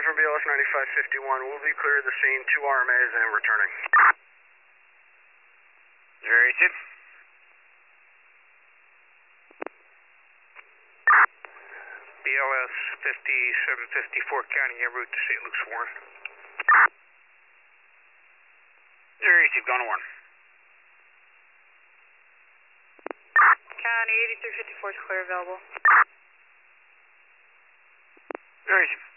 from BLS 9551. We'll be clear of the scene, 2 RMAs and returning. Duration. BLS 5754 County en route to St. Luke's Warren. Duration, gone to Warren. County 8354 is clear available. Duration.